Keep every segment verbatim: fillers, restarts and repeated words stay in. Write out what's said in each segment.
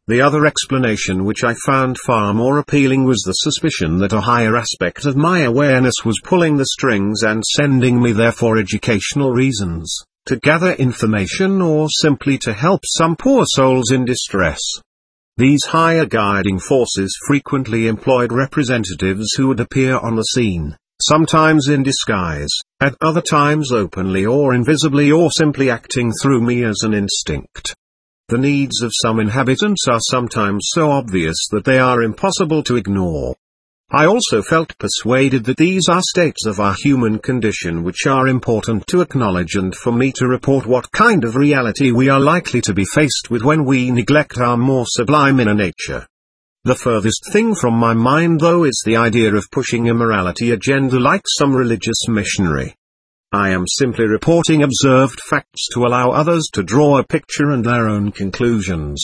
The other explanation, which I found far more appealing, was the suspicion that a higher aspect of my awareness was pulling the strings and sending me there for educational reasons, to gather information or simply to help some poor souls in distress. These higher guiding forces frequently employed representatives who would appear on the scene, sometimes in disguise, at other times openly or invisibly, or simply acting through me as an instinct. The needs of some inhabitants are sometimes so obvious that they are impossible to ignore. I also felt persuaded that these are states of our human condition which are important to acknowledge, and for me to report what kind of reality we are likely to be faced with when we neglect our more sublime inner nature. The furthest thing from my mind, though, is the idea of pushing a morality agenda like some religious missionary. I am simply reporting observed facts to allow others to draw a picture and their own conclusions.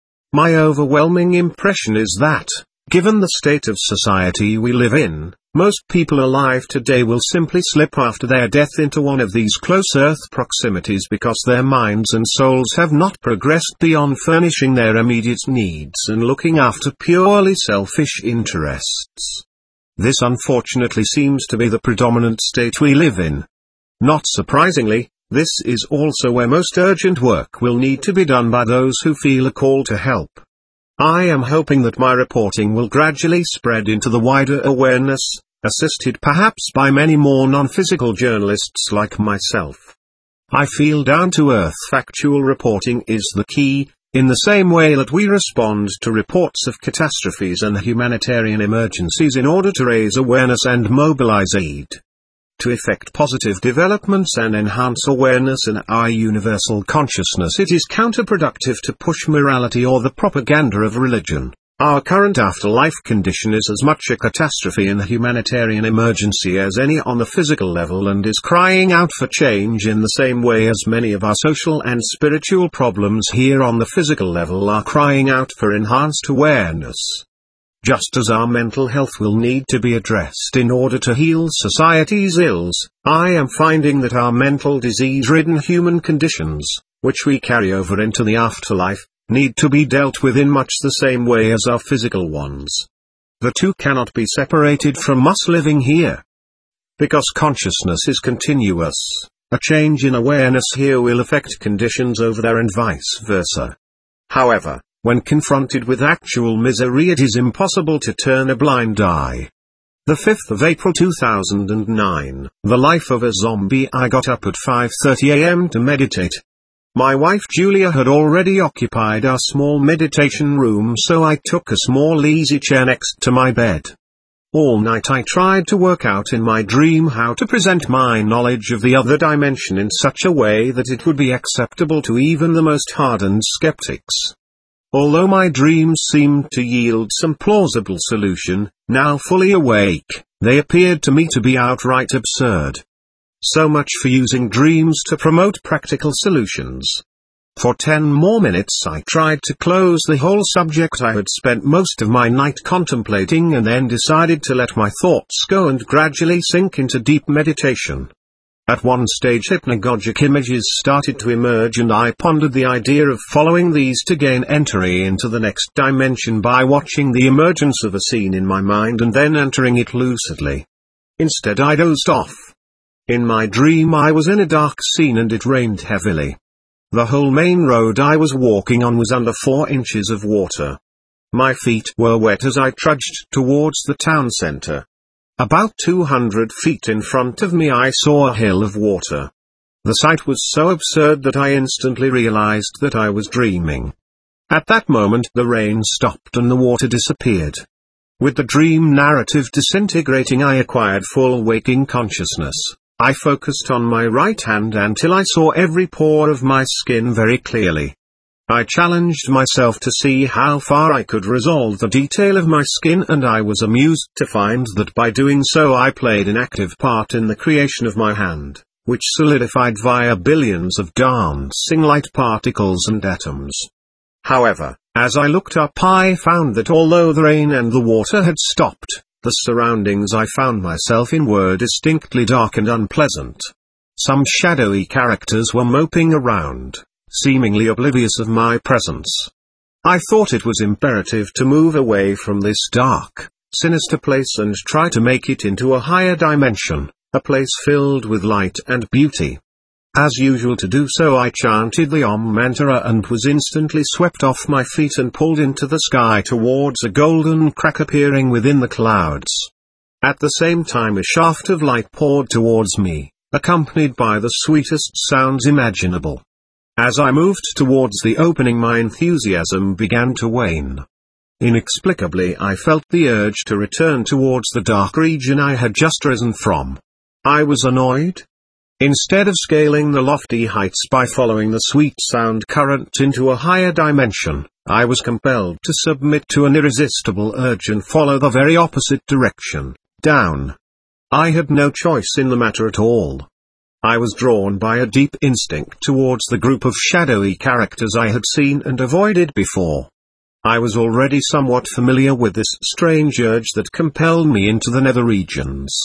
My overwhelming impression is that, given the state of society we live in, most people alive today will simply slip after their death into one of these close earth proximities because their minds and souls have not progressed beyond furnishing their immediate needs and looking after purely selfish interests. This unfortunately seems to be the predominant state we live in. Not surprisingly, this is also where most urgent work will need to be done by those who feel a call to help. I am hoping that my reporting will gradually spread into the wider awareness, assisted perhaps by many more non-physical journalists like myself. I feel down-to-earth factual reporting is the key, in the same way that we respond to reports of catastrophes and humanitarian emergencies in order to raise awareness and mobilize aid. To effect positive developments and enhance awareness in our universal consciousness, it is counterproductive to push morality or the propaganda of religion. Our current afterlife condition is as much a catastrophe and a humanitarian emergency as any on the physical level, and is crying out for change in the same way as many of our social and spiritual problems here on the physical level are crying out for enhanced awareness. Just as our mental health will need to be addressed in order to heal society's ills, I am finding that our mental disease-ridden human conditions, which we carry over into the afterlife, need to be dealt with in much the same way as our physical ones. The two cannot be separated from us living here. Because consciousness is continuous, a change in awareness here will affect conditions over there and vice versa. However, when confronted with actual misery, it is impossible to turn a blind eye. The fifth of April two thousand nine, the life of a zombie. I got up at five thirty a m to meditate. My wife Julia had already occupied our small meditation room, so I took a small easy chair next to my bed. All night I tried to work out in my dream how to present my knowledge of the other dimension in such a way that it would be acceptable to even the most hardened skeptics. Although my dreams seemed to yield some plausible solution, now fully awake, they appeared to me to be outright absurd. So much for using dreams to promote practical solutions. For ten more minutes I tried to close the whole subject I had spent most of my night contemplating, and then decided to let my thoughts go and gradually sink into deep meditation. At one stage hypnagogic images started to emerge, and I pondered the idea of following these to gain entry into the next dimension by watching the emergence of a scene in my mind and then entering it lucidly. Instead I dozed off. In my dream I was in a dark scene and it rained heavily. The whole main road I was walking on was under four inches of water. My feet were wet as I trudged towards the town center. About two hundred feet in front of me I saw a hill of water. The sight was so absurd that I instantly realized that I was dreaming. At that moment the rain stopped and the water disappeared. With the dream narrative disintegrating, I acquired full waking consciousness. I focused on my right hand until I saw every pore of my skin very clearly. I challenged myself to see how far I could resolve the detail of my skin, and I was amused to find that by doing so I played an active part in the creation of my hand, which solidified via billions of dancing light particles and atoms. However, as I looked up I found that although the rain and the water had stopped, the surroundings I found myself in were distinctly dark and unpleasant. Some shadowy characters were moping around, seemingly oblivious of my presence. I thought it was imperative to move away from this dark, sinister place and try to make it into a higher dimension, a place filled with light and beauty. As usual to do so, I chanted the Om mantra and was instantly swept off my feet and pulled into the sky towards a golden crack appearing within the clouds. At the same time a shaft of light poured towards me, accompanied by the sweetest sounds imaginable. As I moved towards the opening, my enthusiasm began to wane. Inexplicably I felt the urge to return towards the dark region I had just risen from. I was annoyed. Instead of scaling the lofty heights by following the sweet sound current into a higher dimension, I was compelled to submit to an irresistible urge and follow the very opposite direction, down. I had no choice in the matter at all. I was drawn by a deep instinct towards the group of shadowy characters I had seen and avoided before. I was already somewhat familiar with this strange urge that compelled me into the nether regions.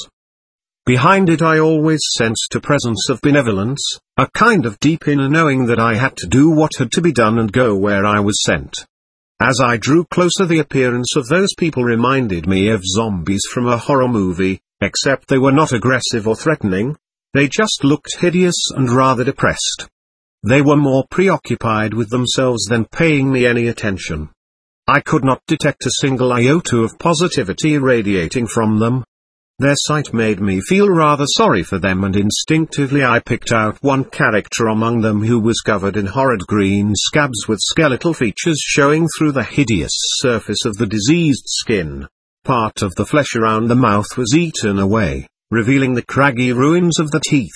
Behind it I always sensed a presence of benevolence, a kind of deep inner knowing that I had to do what had to be done and go where I was sent. As I drew closer, the appearance of those people reminded me of zombies from a horror movie, except they were not aggressive or threatening. They just looked hideous and rather depressed. They were more preoccupied with themselves than paying me any attention. I could not detect a single iota of positivity radiating from them. Their sight made me feel rather sorry for them, and instinctively I picked out one character among them who was covered in horrid green scabs with skeletal features showing through the hideous surface of the diseased skin. Part of the flesh around the mouth was eaten away, revealing the craggy ruins of the teeth.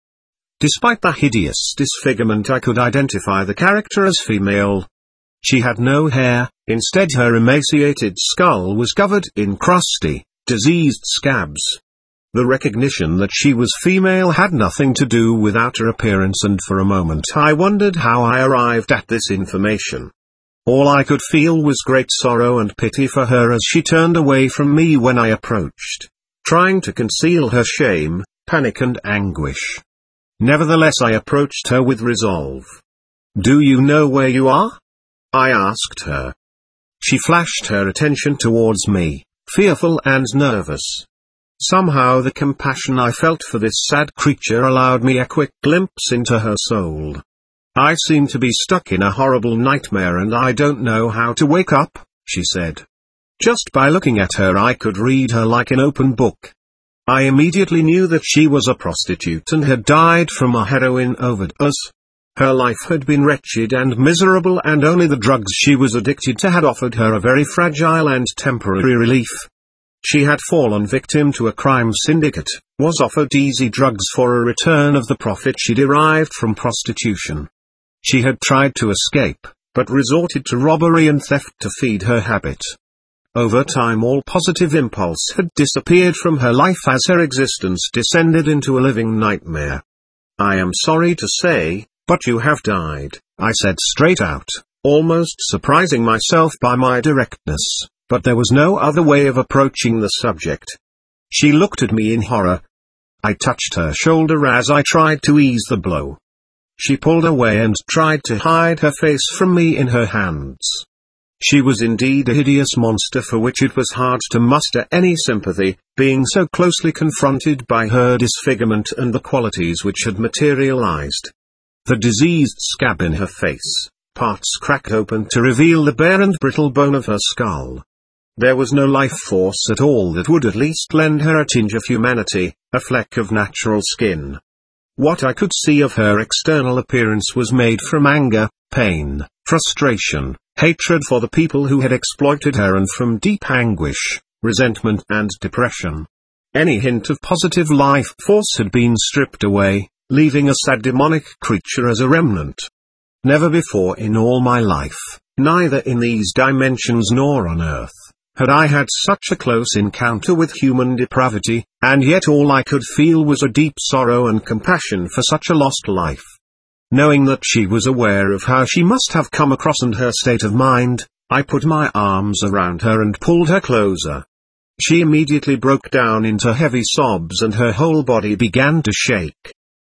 Despite the hideous disfigurement, I could identify the character as female. She had no hair, instead her emaciated skull was covered in crusty, diseased scabs. The recognition that she was female had nothing to do with outer appearance, and for a moment I wondered how I arrived at this information. All I could feel was great sorrow and pity for her as she turned away from me when I approached, trying to conceal her shame, panic and anguish. Nevertheless I approached her with resolve. "Do you know where you are?" I asked her. She flashed her attention towards me, fearful and nervous. Somehow the compassion I felt for this sad creature allowed me a quick glimpse into her soul. "I seem to be stuck in a horrible nightmare and I don't know how to wake up," she said. Just by looking at her I could read her like an open book. I immediately knew that she was a prostitute and had died from a heroin overdose. Her life had been wretched and miserable, and only the drugs she was addicted to had offered her a very fragile and temporary relief. She had fallen victim to a crime syndicate, was offered easy drugs for a return of the profit she derived from prostitution. She had tried to escape, but resorted to robbery and theft to feed her habit. Over time all positive impulse had disappeared from her life as her existence descended into a living nightmare. "I am sorry to say, but you have died," I said straight out, almost surprising myself by my directness, but there was no other way of approaching the subject. She looked at me in horror. I touched her shoulder as I tried to ease the blow. She pulled away and tried to hide her face from me in her hands. She was indeed a hideous monster for which it was hard to muster any sympathy, being so closely confronted by her disfigurement and the qualities which had materialized. The diseased scab in her face, parts cracked open to reveal the bare and brittle bone of her skull. There was no life force at all that would at least lend her a tinge of humanity, a fleck of natural skin. What I could see of her external appearance was made from anger, pain, frustration, hatred for the people who had exploited her, and from deep anguish, resentment and depression. Any hint of positive life force had been stripped away, leaving a sad demonic creature as a remnant. Never before in all my life, neither in these dimensions nor on earth, had I had such a close encounter with human depravity, and yet all I could feel was a deep sorrow and compassion for such a lost life. Knowing that she was aware of how she must have come across and her state of mind, I put my arms around her and pulled her closer. She immediately broke down into heavy sobs and her whole body began to shake.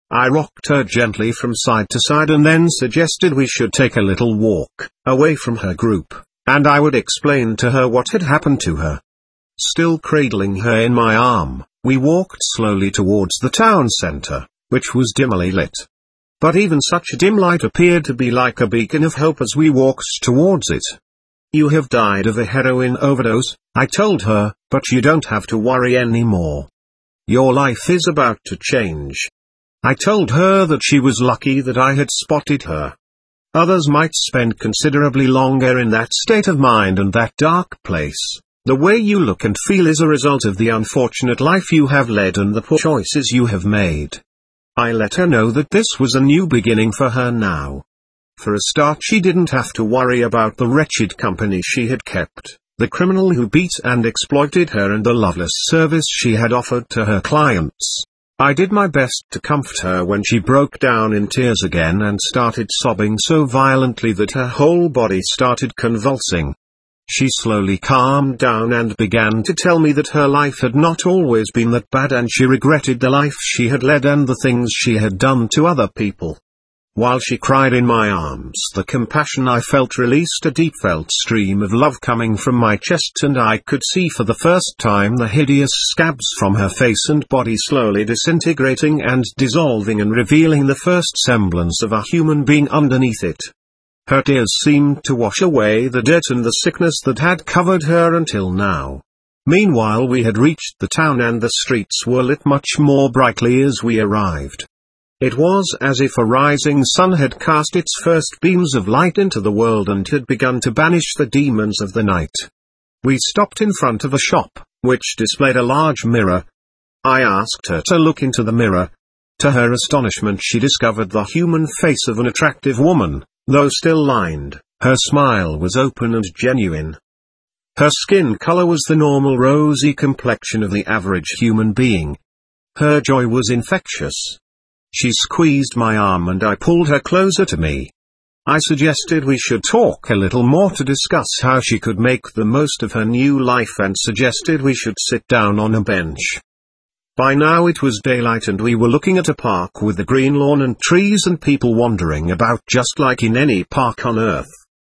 I rocked her gently from side to side and then suggested we should take a little walk, away from her group, and I would explain to her what had happened to her. Still cradling her in my arm, we walked slowly towards the town center, which was dimly lit. But even such dim light appeared to be like a beacon of hope as we walked towards it. "You have died of a heroin overdose," I told her, "but you don't have to worry anymore. Your life is about to change." I told her that she was lucky that I had spotted her. Others might spend considerably longer in that state of mind and that dark place. The way you look and feel is a result of the unfortunate life you have led and the poor choices you have made. I let her know that this was a new beginning for her now. For a start, she didn't have to worry about the wretched company she had kept, the criminal who beat and exploited her, and the loveless service she had offered to her clients. I did my best to comfort her when she broke down in tears again and started sobbing so violently that her whole body started convulsing. She slowly calmed down and began to tell me that her life had not always been that bad, and she regretted the life she had led and the things she had done to other people. While she cried in my arms, the compassion I felt released a deep-felt stream of love coming from my chest, and I could see for the first time the hideous scabs from her face and body slowly disintegrating and dissolving and revealing the first semblance of a human being underneath it. Her tears seemed to wash away the dirt and the sickness that had covered her until now. Meanwhile, we had reached the town and the streets were lit much more brightly as we arrived. It was as if a rising sun had cast its first beams of light into the world and had begun to banish the demons of the night. We stopped in front of a shop, which displayed a large mirror. I asked her to look into the mirror. To her astonishment, she discovered the human face of an attractive woman. Though still lined, her smile was open and genuine. Her skin color was the normal rosy complexion of the average human being. Her joy was infectious. She squeezed my arm and I pulled her closer to me. I suggested we should talk a little more to discuss how she could make the most of her new life and suggested we should sit down on a bench. By now it was daylight and we were looking at a park with a green lawn and trees and people wandering about just like in any park on earth.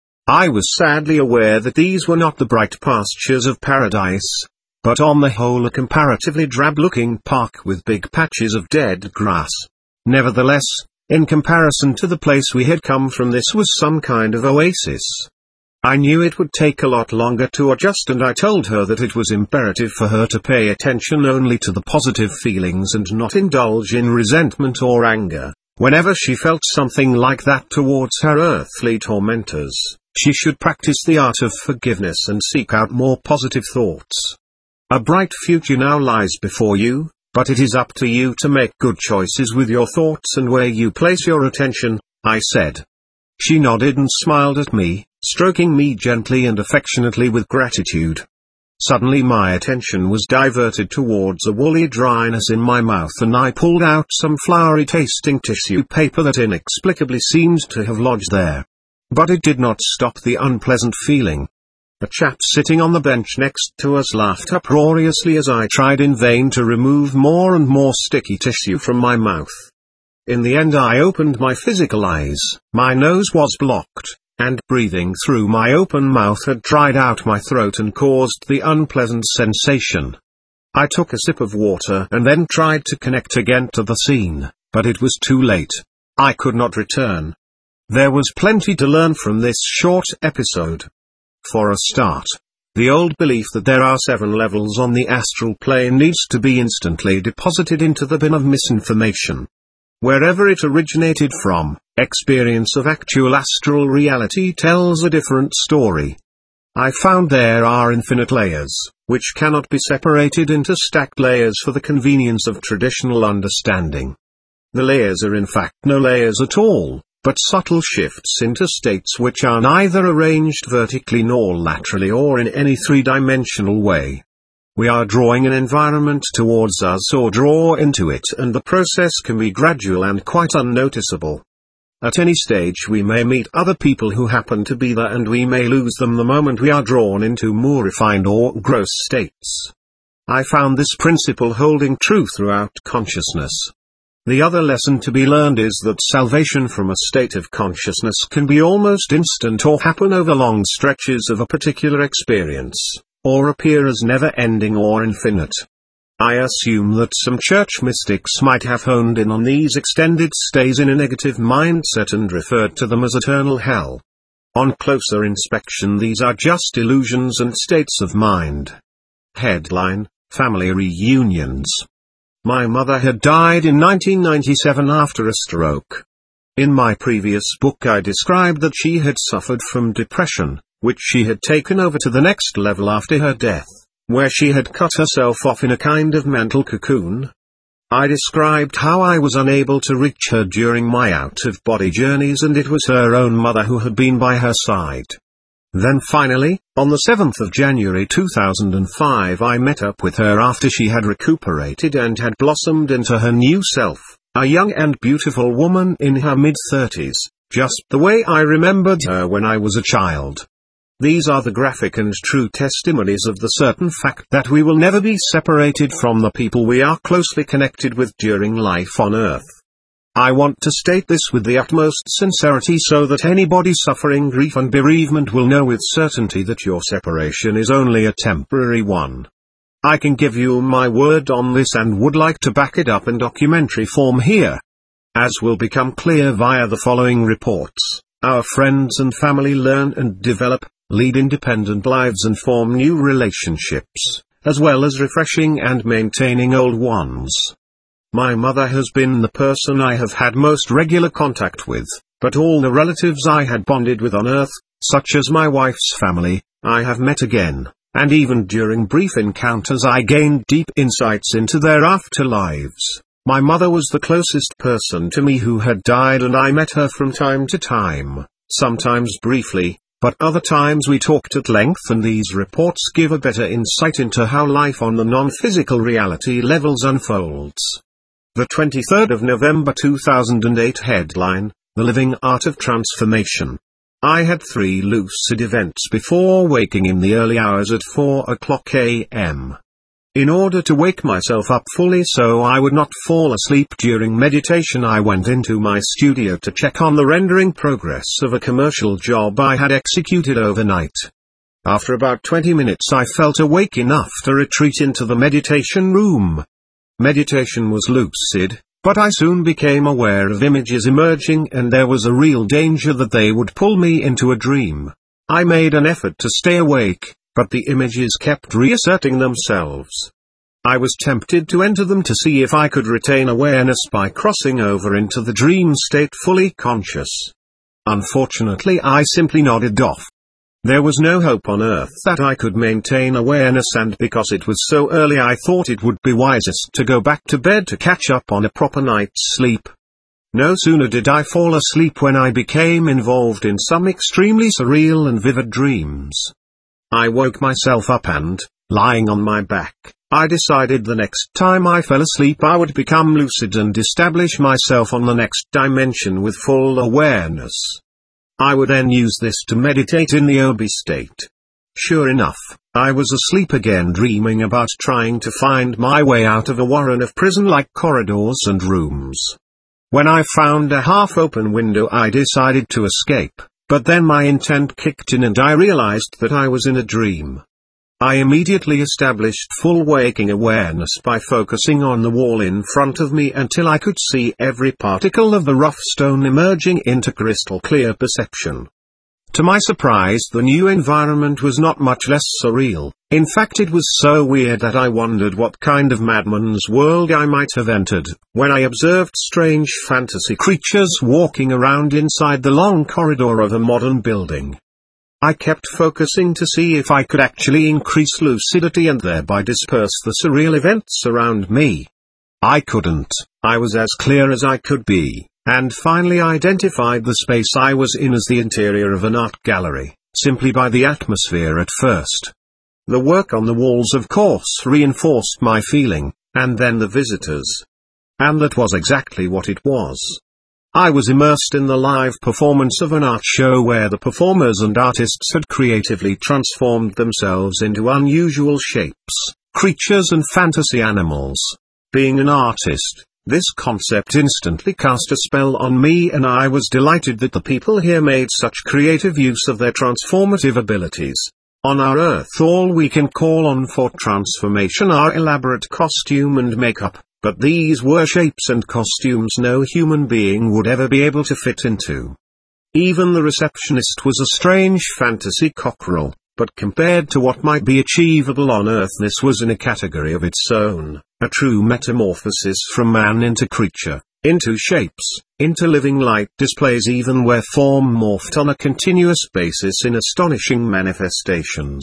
I was sadly aware that these were not the bright pastures of paradise, but on the whole a comparatively drab-looking park with big patches of dead grass. Nevertheless, in comparison to the place we had come from, this was some kind of oasis. I knew it would take a lot longer to adjust, and I told her that it was imperative for her to pay attention only to the positive feelings and not indulge in resentment or anger. Whenever she felt something like that towards her earthly tormentors, she should practice the art of forgiveness and seek out more positive thoughts. A bright future now lies before you, but it is up to you to make good choices with your thoughts and where you place your attention, I said. She nodded and smiled at me, stroking me gently and affectionately with gratitude. Suddenly my attention was diverted towards a woolly dryness in my mouth, and I pulled out some flowery-tasting tissue paper that inexplicably seemed to have lodged there. But it did not stop the unpleasant feeling. A chap sitting on the bench next to us laughed uproariously as I tried in vain to remove more and more sticky tissue from my mouth. In the end I opened my physical eyes, my nose was blocked, and breathing through my open mouth had dried out my throat and caused the unpleasant sensation. I took a sip of water and then tried to connect again to the scene, but it was too late. I could not return. There was plenty to learn from this short episode. For a start, the old belief that there are seven levels on the astral plane needs to be instantly deposited into the bin of misinformation. Wherever it originated from, experience of actual astral reality tells a different story. I found there are infinite layers, which cannot be separated into stacked layers for the convenience of traditional understanding. The layers are in fact no layers at all, but subtle shifts into states which are neither arranged vertically nor laterally or in any three-dimensional way. We are drawing an environment towards us or draw into it, and the process can be gradual and quite unnoticeable. At any stage we may meet other people who happen to be there, and we may lose them the moment we are drawn into more refined or gross states. I found this principle holding true throughout consciousness. The other lesson to be learned is that salvation from a state of consciousness can be almost instant or happen over long stretches of a particular experience, or appear as never-ending or infinite. I assume that some church mystics might have honed in on these extended stays in a negative mindset and referred to them as eternal hell. On closer inspection, these are just illusions and states of mind. Headline: Family Reunions. My mother had died in nineteen ninety-seven after a stroke. In my previous book I described that she had suffered from depression, which she had taken over to the next level after her death, where she had cut herself off in a kind of mental cocoon. I described how I was unable to reach her during my out-of-body journeys, and it was her own mother who had been by her side. Then finally, on the seventh of January two thousand five, I met up with her after she had recuperated and had blossomed into her new self, a young and beautiful woman in her mid-thirties, just the way I remembered her when I was a child. These are the graphic and true testimonies of the certain fact that we will never be separated from the people we are closely connected with during life on Earth. I want to state this with the utmost sincerity so that anybody suffering grief and bereavement will know with certainty that your separation is only a temporary one. I can give you my word on this and would like to back it up in documentary form here. As will become clear via the following reports, our friends and family learn and develop, lead independent lives and form new relationships, as well as refreshing and maintaining old ones. My mother has been the person I have had most regular contact with, but all the relatives I had bonded with on Earth, such as my wife's family, I have met again, and even during brief encounters I gained deep insights into their afterlives. My mother was the closest person to me who had died, and I met her from time to time, sometimes briefly, but other times we talked at length, and these reports give a better insight into how life on the non-physical reality levels unfolds. The twenty-third of November two thousand eight headline, The Living Art of Transformation. I had three lucid events before waking in the early hours at four o'clock a m In order to wake myself up fully so I would not fall asleep during meditation, I went into my studio to check on the rendering progress of a commercial job I had executed overnight. After about twenty minutes I felt awake enough to retreat into the meditation room. Meditation was lucid, but I soon became aware of images emerging, and there was a real danger that they would pull me into a dream. I made an effort to stay awake, but the images kept reasserting themselves. I was tempted to enter them to see if I could retain awareness by crossing over into the dream state fully conscious. Unfortunately, I simply nodded off. There was no hope on Earth that I could maintain awareness, and because it was so early I thought it would be wisest to go back to bed to catch up on a proper night's sleep. No sooner did I fall asleep when I became involved in some extremely surreal and vivid dreams. I woke myself up and, lying on my back, I decided the next time I fell asleep I would become lucid and establish myself on the next dimension with full awareness. I would then use this to meditate in the Obi state. Sure enough, I was asleep again, dreaming about trying to find my way out of a warren of prison-like corridors and rooms. When I found a half-open window I decided to escape, but then my intent kicked in and I realized that I was in a dream. I immediately established full waking awareness by focusing on the wall in front of me until I could see every particle of the rough stone emerging into crystal clear perception. To my surprise, the new environment was not much less surreal. In fact, it was so weird that I wondered what kind of madman's world I might have entered, when I observed strange fantasy creatures walking around inside the long corridor of a modern building. I kept focusing to see if I could actually increase lucidity and thereby disperse the surreal events around me. I couldn't. I was as clear as I could be, and finally identified the space I was in as the interior of an art gallery, simply by the atmosphere at first. The work on the walls of course reinforced my feeling, and then the visitors. And that was exactly what it was. I was immersed in the live performance of an art show where the performers and artists had creatively transformed themselves into unusual shapes, creatures and fantasy animals. Being an artist, This concept instantly cast a spell on me, and I was delighted that the people here made such creative use of their transformative abilities. On our Earth, all we can call on for transformation are elaborate costume and makeup, but these were shapes and costumes no human being would ever be able to fit into. Even the receptionist was a strange fantasy cockerel, but compared to what might be achievable on Earth, this was in a category of its own, a true metamorphosis from man into creature, into shapes, into living light displays, even where form morphed on a continuous basis in astonishing manifestations.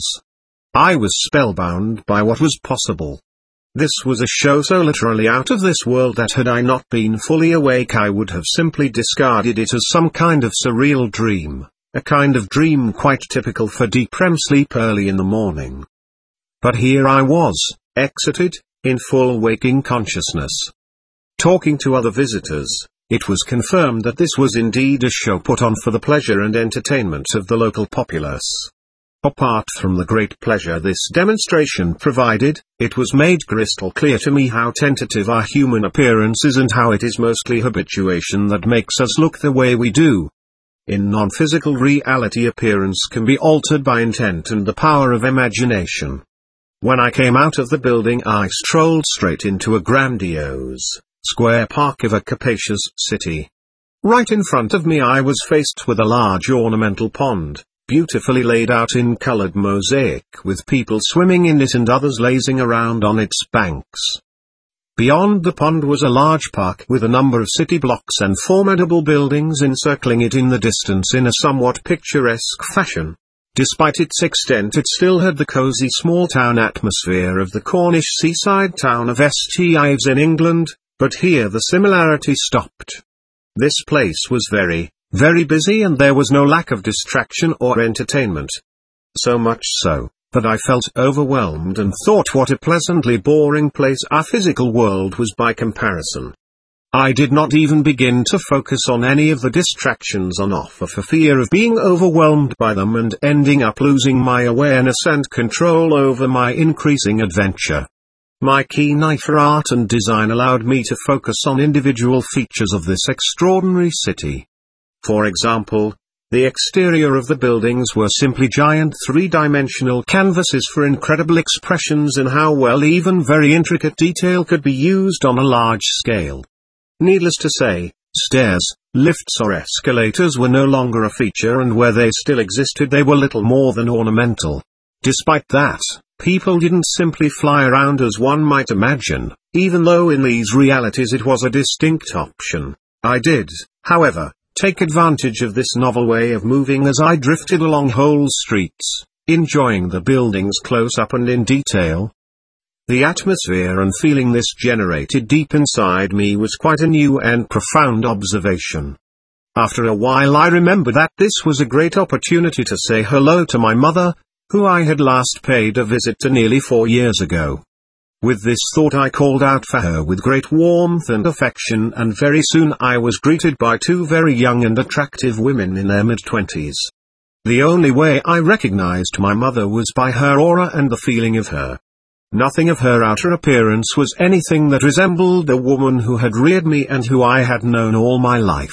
I was spellbound by what was possible. This was a show so literally out of this world that had I not been fully awake I would have simply discarded it as some kind of surreal dream, a kind of dream quite typical for deep R E M sleep early in the morning. But here I was, exited, in full waking consciousness. Talking to other visitors, it was confirmed that this was indeed a show put on for the pleasure and entertainment of the local populace. Apart from the great pleasure this demonstration provided, it was made crystal clear to me how tentative our human appearance is and how it is mostly habituation that makes us look the way we do. In non-physical reality, appearance can be altered by intent and the power of imagination. When I came out of the building I strolled straight into a grandiose, square park of a capacious city. Right in front of me I was faced with a large ornamental pond, beautifully laid out in colored mosaic, with people swimming in it and others lazing around on its banks. Beyond the pond was a large park with a number of city blocks and formidable buildings encircling it in the distance in a somewhat picturesque fashion. Despite its extent, it still had the cozy small-town atmosphere of the Cornish seaside town of Saint Ives in England, but here the similarity stopped. This place was very, very busy, and there was no lack of distraction or entertainment. So much so, that I felt overwhelmed and thought what a pleasantly boring place our physical world was by comparison. I did not even begin to focus on any of the distractions on offer for fear of being overwhelmed by them and ending up losing my awareness and control over my increasing adventure. My keen eye for art and design allowed me to focus on individual features of this extraordinary city. For example, the exterior of the buildings were simply giant three-dimensional canvases for incredible expressions in how well even very intricate detail could be used on a large scale. Needless to say, stairs, lifts or escalators were no longer a feature, and where they still existed they were little more than ornamental. Despite that, people didn't simply fly around as one might imagine, even though in these realities it was a distinct option. I did, however, take advantage of this novel way of moving as I drifted along whole streets, enjoying the buildings close up and in detail. The atmosphere and feeling this generated deep inside me was quite a new and profound observation. After a while I remembered that this was a great opportunity to say hello to my mother, who I had last paid a visit to nearly four years ago. With this thought I called out for her with great warmth and affection, and very soon I was greeted by two very young and attractive women in their mid-twenties. The only way I recognized my mother was by her aura and the feeling of her. Nothing of her outer appearance was anything that resembled the woman who had reared me and who I had known all my life.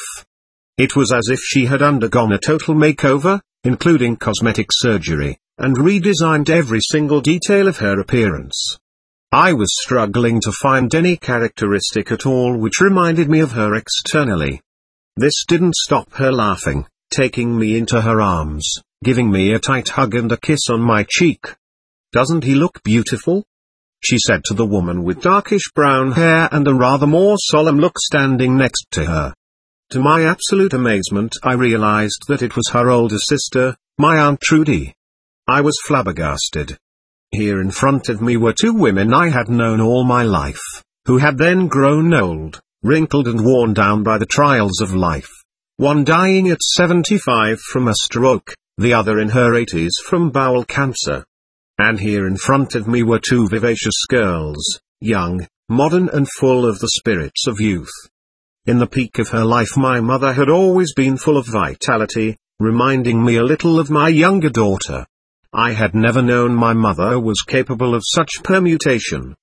It was as if she had undergone a total makeover, including cosmetic surgery, and redesigned every single detail of her appearance. I was struggling to find any characteristic at all which reminded me of her externally. This didn't stop her laughing, taking me into her arms, giving me a tight hug and a kiss on my cheek. "Doesn't he look beautiful?" she said to the woman with darkish brown hair and a rather more solemn look standing next to her. To my absolute amazement I realized that it was her older sister, my Aunt Trudy. I was flabbergasted. Here in front of me were two women I had known all my life, who had then grown old, wrinkled and worn down by the trials of life, one dying at seventy-five from a stroke, the other in her eighties from bowel cancer. And here in front of me were two vivacious girls, young, modern and full of the spirits of youth. In the peak of her life my mother had always been full of vitality, reminding me a little of my younger daughter. I had never known my mother was capable of such permutation,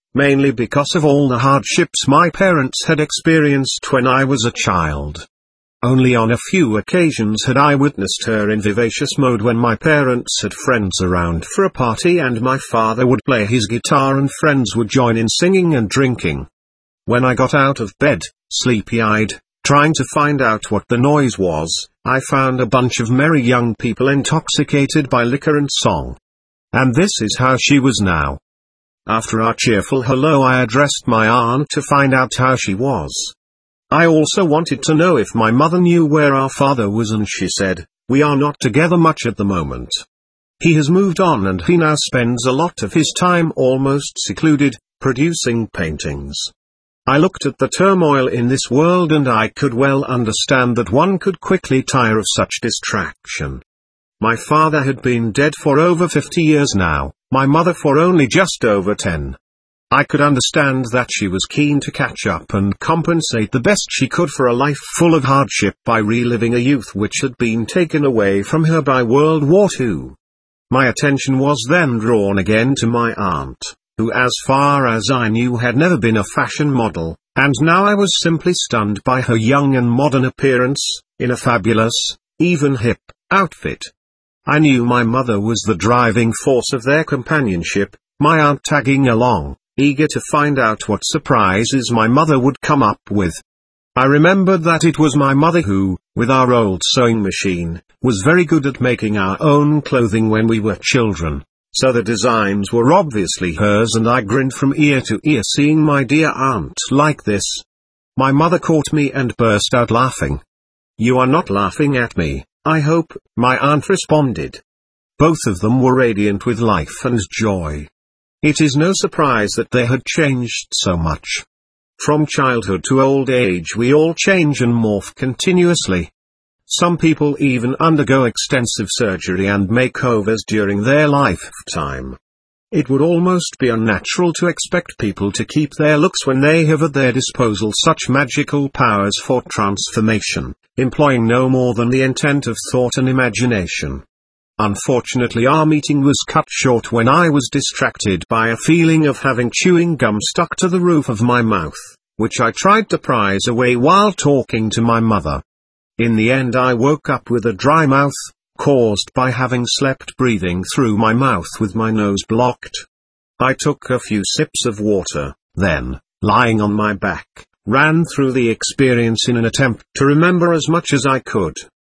mainly because of all the hardships my parents had experienced when I was a child. Only on a few occasions had I witnessed her in vivacious mode when my parents had friends around for a party and my father would play his guitar and friends would join in singing and drinking. When I got out of bed, sleepy-eyed, trying to find out what the noise was, I found a bunch of merry young people intoxicated by liquor and song. And this is how she was now. After our cheerful hello, I addressed my aunt to find out how she was. I also wanted to know if my mother knew where our father was, and she said, "We are not together much at the moment. He has moved on and he now spends a lot of his time almost secluded, producing paintings." I looked at the turmoil in this world and I could well understand that one could quickly tire of such distraction. My father had been dead for over fifty years now, my mother for only just over ten. I could understand that she was keen to catch up and compensate the best she could for a life full of hardship by reliving a youth which had been taken away from her by World War Two. My attention was then drawn again to my aunt, who as far as I knew had never been a fashion model, and now I was simply stunned by her young and modern appearance, in a fabulous, even hip, outfit. I knew my mother was the driving force of their companionship, my aunt tagging along, eager to find out what surprises my mother would come up with. I remembered that it was my mother who, with our old sewing machine, was very good at making our own clothing when we were children, so the designs were obviously hers, and I grinned from ear to ear seeing my dear aunt like this. My mother caught me and burst out laughing. "You are not laughing at me, I hope," my aunt responded. Both of them were radiant with life and joy. It is no surprise that they had changed so much. From childhood to old age we all change and morph continuously. Some people even undergo extensive surgery and makeovers during their lifetime. It would almost be unnatural to expect people to keep their looks when they have at their disposal such magical powers for transformation, employing no more than the intent of thought and imagination. Unfortunately, our meeting was cut short when I was distracted by a feeling of having chewing gum stuck to the roof of my mouth, which I tried to prise away while talking to my mother. In the end I woke up with a dry mouth, caused by having slept breathing through my mouth with my nose blocked. I took a few sips of water, then, lying on my back, ran through the experience in an attempt to remember as much as I could.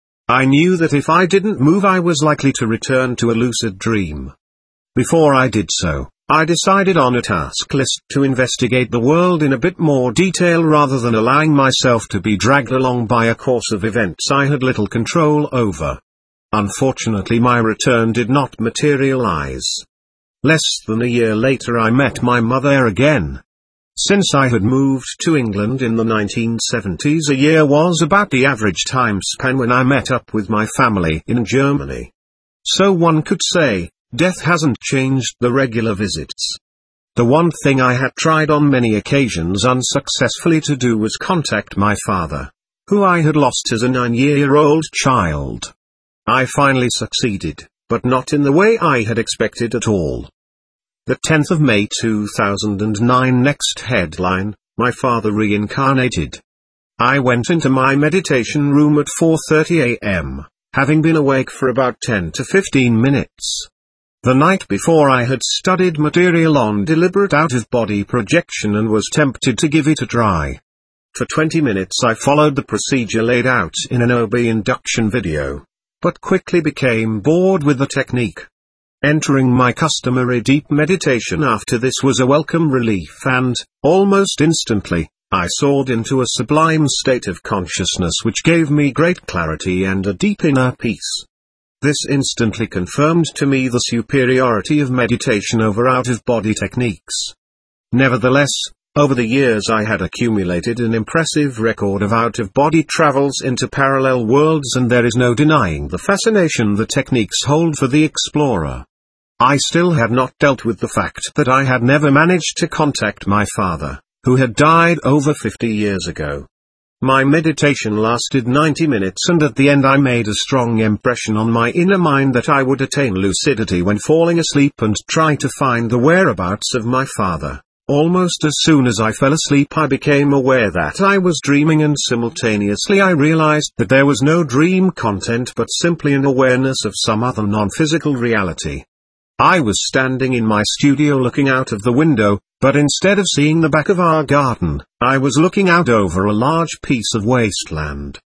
I knew that if I didn't move I was likely to return to a lucid dream. Before I did so, I decided on a task list to investigate the world in a bit more detail rather than allowing myself to be dragged along by a course of events I had little control over. Unfortunately, my return did not materialize. Less than a year later I met my mother again. Since I had moved to England in the nineteen seventies, a year was about the average time span when I met up with my family in Germany. So one could say, death hasn't changed the regular visits. The one thing I had tried on many occasions unsuccessfully to do was contact my father, who I had lost as a nine-year-old child. I finally succeeded, but not in the way I had expected at all. The tenth of May two thousand nine. Next headline, my father reincarnated. I went into my meditation room at four thirty a m, having been awake for about ten to fifteen minutes. The night before I had studied material on deliberate out-of-body projection and was tempted to give it a try. For twenty minutes I followed the procedure laid out in an O B induction video, but quickly became bored with the technique. Entering my customary deep meditation after this was a welcome relief and, almost instantly, I soared into a sublime state of consciousness which gave me great clarity and a deep inner peace. This instantly confirmed to me the superiority of meditation over out-of-body techniques. Nevertheless, over the years I had accumulated an impressive record of out-of-body travels into parallel worlds, and there is no denying the fascination the techniques hold for the explorer. I still had not dealt with the fact that I had never managed to contact my father, who had died over fifty years ago. My meditation lasted ninety minutes, and at the end I made a strong impression on my inner mind that I would attain lucidity when falling asleep and try to find the whereabouts of my father, Almost as soon as I fell asleep I became aware that I was dreaming, and simultaneously I realized that there was no dream content but simply an awareness of some other non-physical reality. I was standing in my studio looking out of the window, but instead of seeing the back of our garden, I was looking out over a large piece of wasteland.